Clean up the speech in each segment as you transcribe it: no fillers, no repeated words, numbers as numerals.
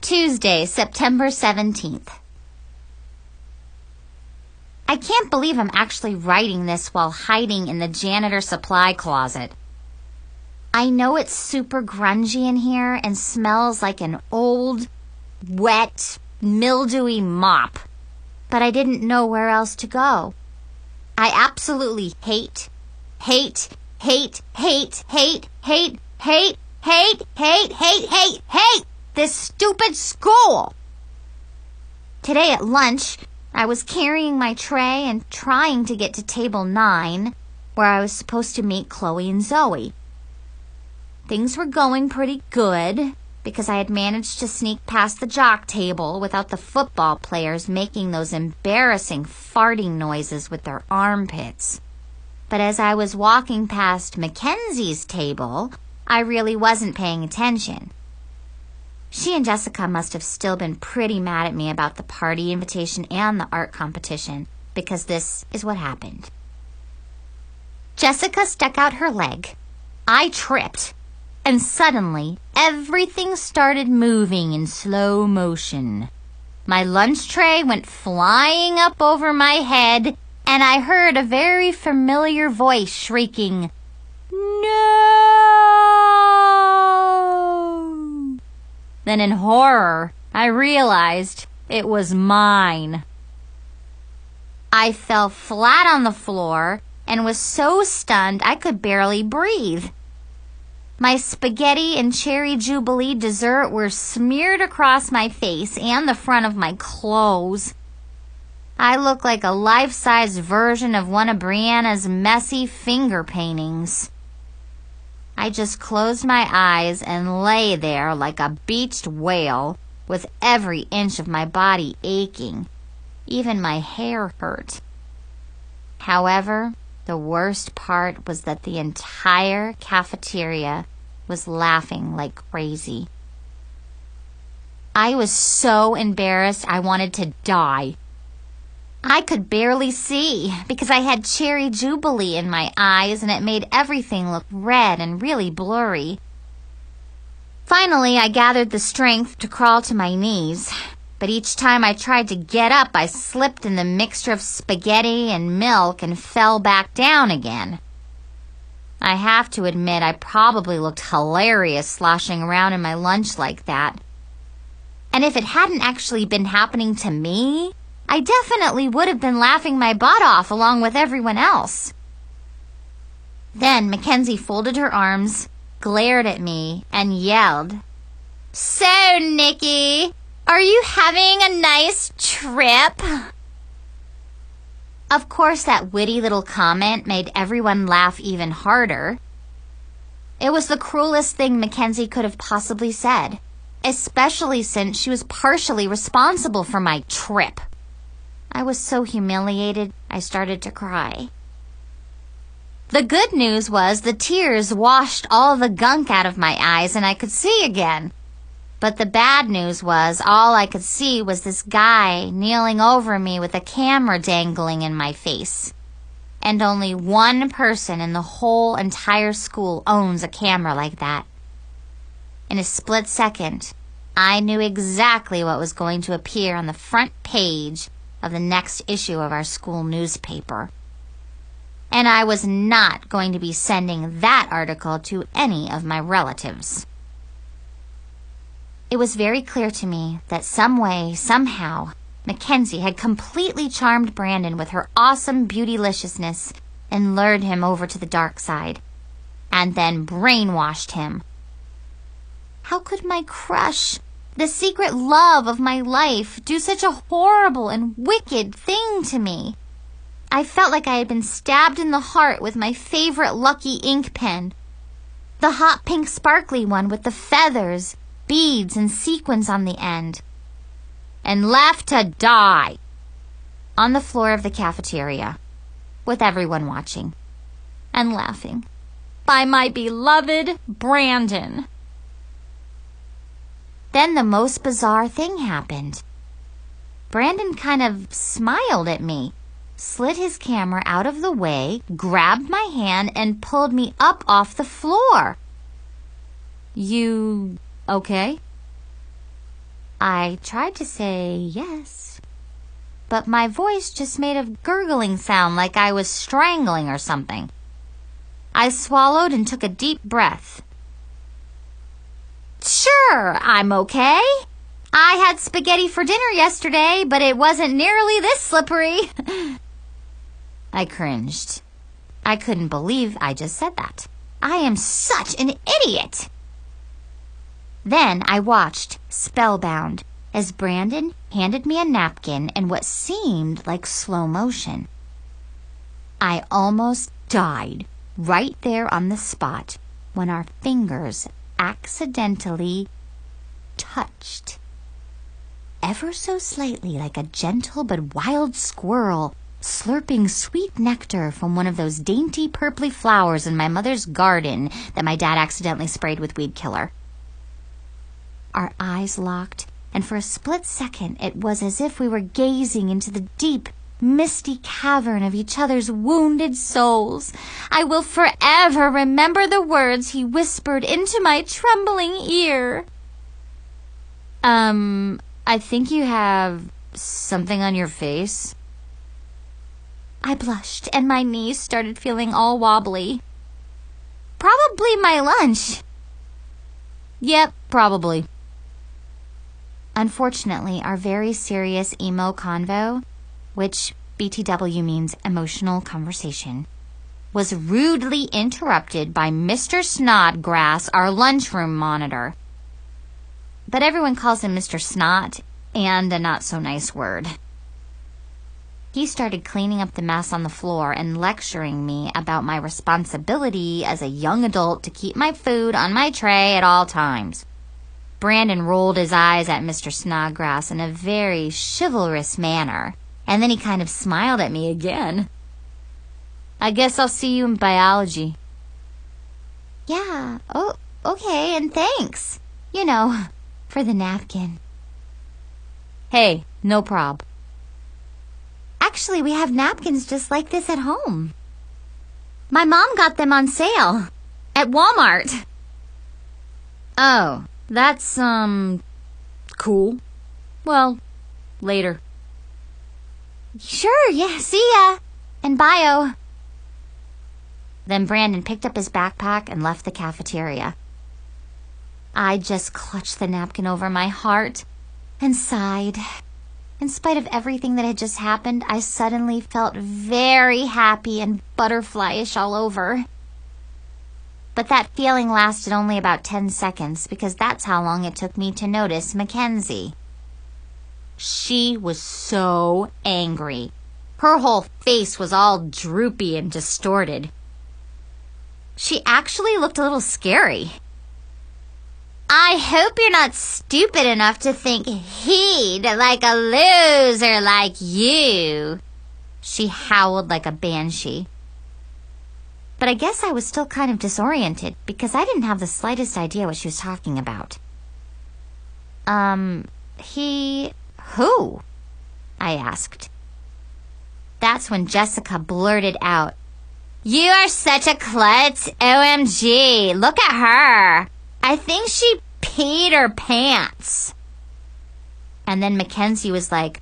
Tuesday, September 17th. I can't believe I'm actually writing this while hiding in the janitor supply closet. I know it's super grungy in here and smells like an old, wet, mildewy mop, but I didn't know where else to go. I absolutely hate this stupid school. Today at lunch, I was carrying my tray and trying to get to table 9, where I was supposed to meet Chloe and Zoe. Things were going pretty good because I had managed to sneak past the jock table without the football players making those embarrassing farting noises with their armpits. But as I was walking past Mackenzie's table, I really wasn't paying attention. She and Jessica must have still been pretty mad at me about the party invitation and the art competition, because this is what happened. Jessica stuck out her leg. I tripped, and suddenly everything started moving in slow motion. My lunch tray went flying up over my head, and I heard a very familiar voice shrieking, "No!" Then in horror, I realized it was mine. I fell flat on the floor and was so stunned I could barely breathe. My spaghetti and cherry jubilee dessert were smeared across my face and the front of my clothes. I looked like a life-size version of one of Brianna's messy finger paintings. I just closed my eyes and lay there like a beached whale, with every inch of my body aching. Even my hair hurt. However, the worst part was that the entire cafeteria was laughing like crazy. I was so embarrassed I wanted to die. I could barely see because I had cherry jubilee in my eyes and it made everything look red and really blurry. Finally, I gathered the strength to crawl to my knees, but each time I tried to get up, I slipped in the mixture of spaghetti and milk and fell back down again. I have to admit I probably looked hilarious sloshing around in my lunch like that. And if it hadn't actually been happening to me, I definitely would have been laughing my butt off along with everyone else. Then Mackenzie folded her arms, glared at me, and yelled, "So, Nikki, are you having a nice trip?" Of course, that witty little comment made everyone laugh even harder. It was the cruelest thing Mackenzie could have possibly said, especially since she was partially responsible for my trip. I was so humiliated, I started to cry. The good news was the tears washed all the gunk out of my eyes and I could see again. But the bad news was all I could see was this guy kneeling over me with a camera dangling in my face. And only one person in the whole entire school owns a camera like that. In a split second, I knew exactly what was going to appear on the front page of the next issue of our school newspaper. And I was not going to be sending that article to any of my relatives. It was very clear to me that some way, somehow, Mackenzie had completely charmed Brandon with her awesome beautyliciousness and lured him over to the dark side, and then brainwashed him. How could my crush, the secret love of my life, do such a horrible and wicked thing to me? I felt like I had been stabbed in the heart with my favorite Lucky ink pen, the hot pink sparkly one with the feathers, beads, and sequins on the end, and left to die on the floor of the cafeteria, with everyone watching and laughing, by my beloved Brandon. Then the most bizarre thing happened. Brandon kind of smiled at me, slid his camera out of the way, grabbed my hand, and pulled me up off the floor. "You okay?" I tried to say yes, but my voice just made a gurgling sound like I was strangling or something. I swallowed and took a deep breath. Sure, I'm okay. I had spaghetti for dinner yesterday, but it wasn't nearly this slippery. I cringed. I couldn't believe I just said that. I am such an idiot. Then I watched, spellbound, as Brandon handed me a napkin in what seemed like slow motion. I almost died right there on the spot when our fingers accidentally touched. Ever so slightly, like a gentle but wild squirrel slurping sweet nectar from one of those dainty purply flowers in my mother's garden that my dad accidentally sprayed with weed killer. Our eyes locked, and for a split second it was as if we were gazing into the deep, misty cavern of each other's wounded souls. I will forever remember the words he whispered into my trembling ear. I think you have something on your face. I blushed, and my knees started feeling all wobbly. Probably my lunch. Yep, probably. Unfortunately, our very serious emo convo, which BTW means emotional conversation, was rudely interrupted by Mr. Snodgrass, our lunchroom monitor. But everyone calls him Mr. Snot, and a not-so-nice word. He started cleaning up the mess on the floor and lecturing me about my responsibility as a young adult to keep my food on my tray at all times. Brandon rolled his eyes at Mr. Snodgrass in a very chivalrous manner, and then he kind of smiled at me again. I guess I'll see you in biology. Yeah, oh, okay, and thanks. You know, for the napkin. Hey, no prob. Actually, we have napkins just like this at home. My mom got them on sale at Walmart. Oh, that's, cool. Well, later. Sure, yeah, see ya. And bio. Then Brandon picked up his backpack and left the cafeteria. I just clutched the napkin over my heart and sighed. In spite of everything that had just happened, I suddenly felt very happy and butterflyish all over. But that feeling lasted only about 10 seconds because that's how long it took me to notice Mackenzie. She was so angry. Her whole face was all droopy and distorted. She actually looked a little scary. I hope you're not stupid enough to think he'd like a loser like you, she howled like a banshee. But I guess I was still kind of disoriented because I didn't have the slightest idea what she was talking about. Who? I asked. That's when Jessica blurted out, You are such a klutz, OMG, look at her. I think she peed her pants. And then Mackenzie was like,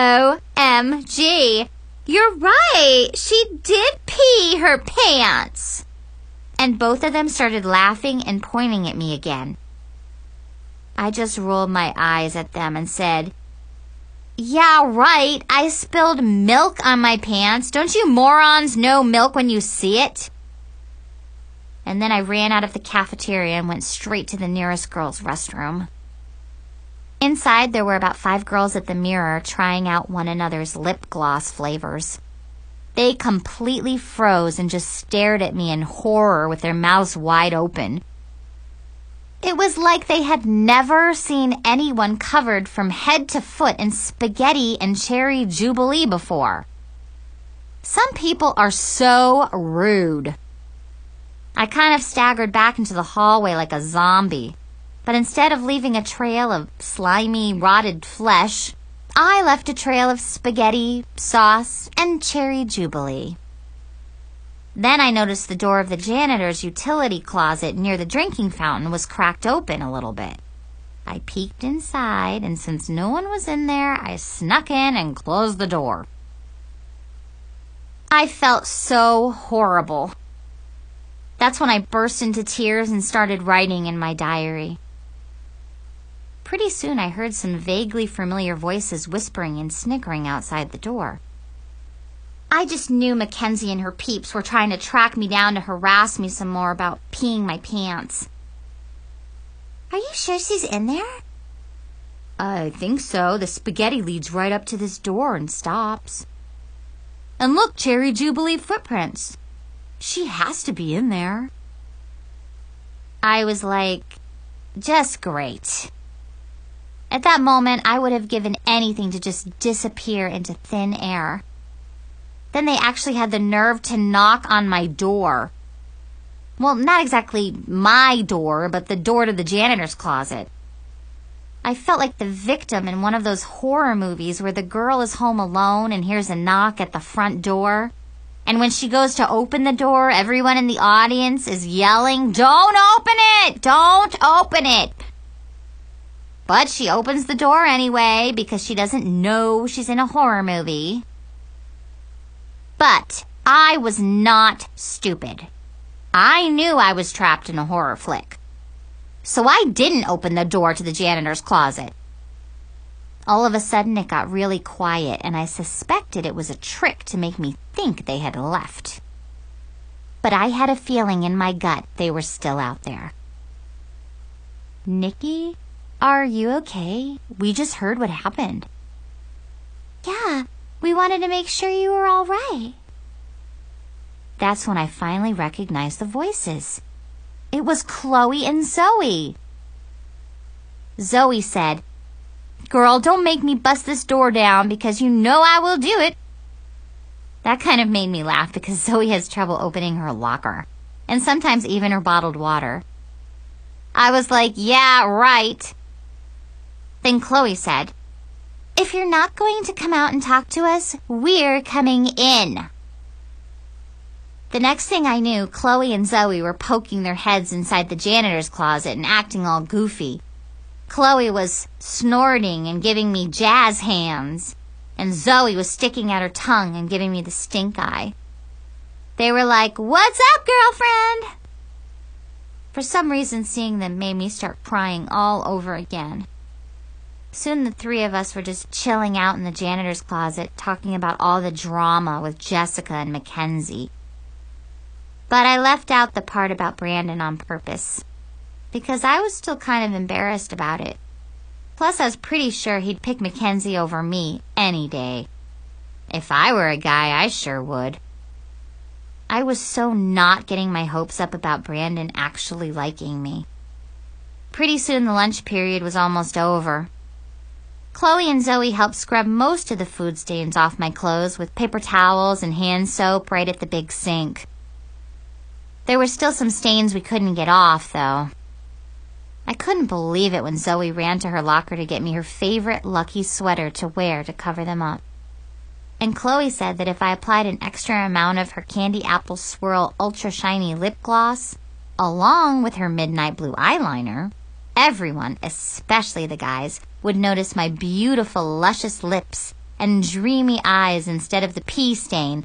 OMG, you're right, she did pee her pants. And both of them started laughing and pointing at me again. I just rolled my eyes at them and said, Yeah, right, I spilled milk on my pants. Don't you morons know milk when you see it? And then I ran out of the cafeteria and went straight to the nearest girls' restroom. Inside, there were about 5 girls at the mirror trying out one another's lip gloss flavors. They completely froze and just stared at me in horror with their mouths wide open. It was like they had never seen anyone covered from head to foot in spaghetti and cherry jubilee before. Some people are so rude. I kind of staggered back into the hallway like a zombie, but instead of leaving a trail of slimy, rotted flesh, I left a trail of spaghetti, sauce, and cherry jubilee. Then I noticed the door of the janitor's utility closet near the drinking fountain was cracked open a little bit. I peeked inside, and since no one was in there, I snuck in and closed the door. I felt so horrible. That's when I burst into tears and started writing in my diary. Pretty soon I heard some vaguely familiar voices whispering and snickering outside the door. I just knew Mackenzie and her peeps were trying to track me down to harass me some more about peeing my pants. Are you sure she's in there? I think so. The spaghetti leads right up to this door and stops. And look, Cherry Jubilee footprints. She has to be in there. I was like, just great. At that moment, I would have given anything to just disappear into thin air. Then they actually had the nerve to knock on my door. Well, not exactly my door, but the door to the janitor's closet. I felt like the victim in one of those horror movies where the girl is home alone and hears a knock at the front door. And when she goes to open the door, everyone in the audience is yelling, "Don't open it! Don't open it!" But she opens the door anyway because she doesn't know she's in a horror movie. But I was not stupid. I knew I was trapped in a horror flick. So I didn't open the door to the janitor's closet. All of a sudden it got really quiet, and I suspected it was a trick to make me think they had left. But I had a feeling in my gut they were still out there. Nikki, are you okay? We just heard what happened. Yeah, we wanted to make sure you were all right. That's when I finally recognized the voices. It was Chloe and Zoe. Zoe said, "Girl, don't make me bust this door down because you know I will do it." That kind of made me laugh because Zoe has trouble opening her locker, and sometimes even her bottled water. I was like, yeah, right. Then Chloe said, "If you're not going to come out and talk to us, we're coming in." The next thing I knew, Chloe and Zoe were poking their heads inside the janitor's closet and acting all goofy. Chloe was snorting and giving me jazz hands, and Zoe was sticking out her tongue and giving me the stink eye. They were like, "What's up, girlfriend?" For some reason, seeing them made me start crying all over again. Soon the three of us were just chilling out in the janitor's closet, talking about all the drama with Jessica and Mackenzie. But I left out the part about Brandon on purpose, because I was still kind of embarrassed about it. Plus, I was pretty sure he'd pick Mackenzie over me any day. If I were a guy, I sure would. I was so not getting my hopes up about Brandon actually liking me. Pretty soon the lunch period was almost over. Chloe and Zoe helped scrub most of the food stains off my clothes with paper towels and hand soap right at the big sink. There were still some stains we couldn't get off, though. I couldn't believe it when Zoe ran to her locker to get me her favorite Lucky sweater to wear to cover them up. And Chloe said that if I applied an extra amount of her Candy Apple Swirl Ultra Shiny Lip Gloss, along with her Midnight Blue eyeliner, everyone, especially the guys, would notice my beautiful, luscious lips and dreamy eyes instead of the pee stain,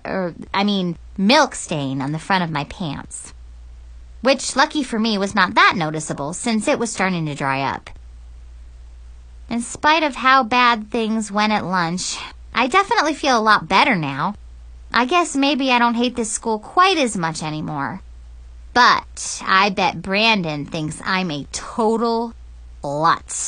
milk stain on the front of my pants. Which, lucky for me, was not that noticeable since it was starting to dry up. In spite of how bad things went at lunch, I definitely feel a lot better now. I guess maybe I don't hate this school quite as much anymore. But I bet Brandon thinks I'm a total klutz.